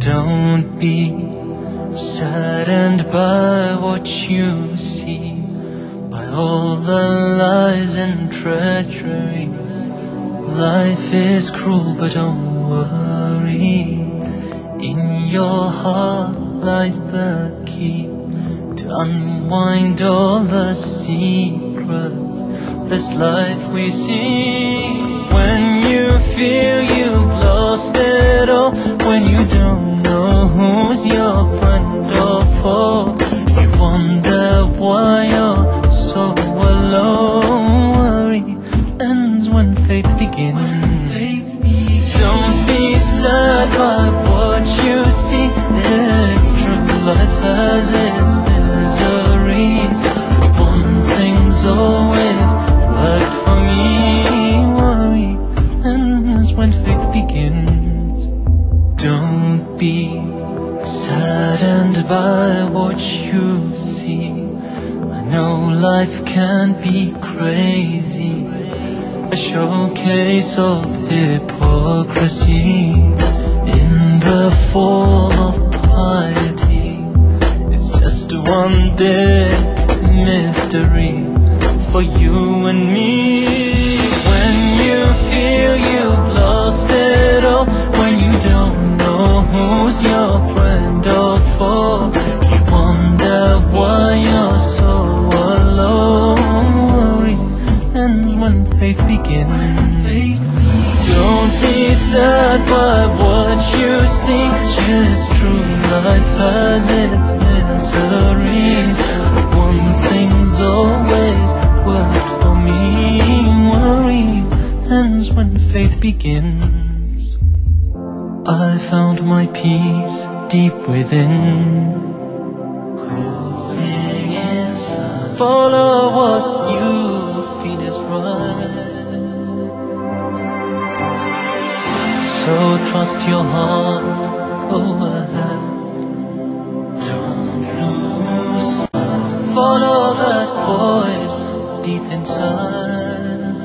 Don't be saddened by what you see, by all the lies and treachery. Life is cruel, but don't worry. In your heart lies the key to unwind all the secrets of this life we see. When you feel you've lost it all, when you don't know who's your friend or foe, you wonder why you're so alone. Worry ends when faith begins. Don't be sad by what you see. It's true, life has its miseries. One thing's always worked for me. Worry ends when faith begins. Don't be saddened by what you see. I know life can be crazy, a showcase of hypocrisy in the form of piety. It's just one big mystery for you and me. When you feel you've lost it all, when you don't know who's your friend or foe, you wonder why you're so alone. Worry ends when faith begins. Don't be sad by what you see. It's true, life has its miseries. One thing's always worked for me. Worry ends when faith begins. I found my peace deep within. Growing inside. Follow what you feel is right. So trust your heart, go ahead. Don't lose sight. Follow that voice deep inside.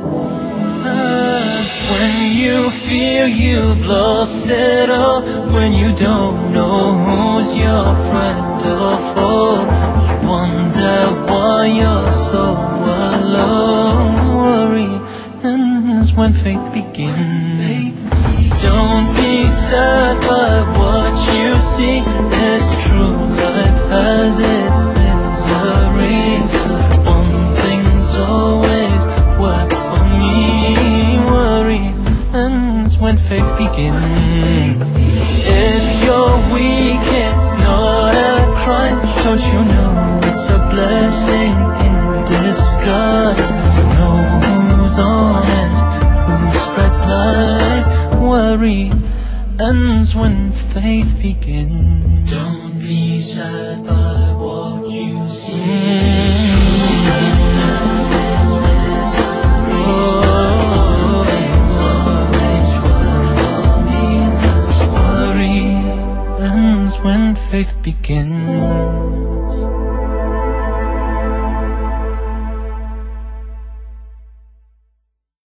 When you feel you've lost it all, when you don't know who's your friend or foe, you wonder why you're so alone. Worry ends when faith begins. Don't be sad by what you see. It's true, life has its miseries. One thing's always worked for me. Worry ends when faith begins. If you're weak, it's not a crime. Don't you know it's a blessing in disguise to know who's honest, who spreads lies. Worry ends when faith begins. Don't be sad by what you see. It's misery. It's always worked for me. Worry ends when faith begins.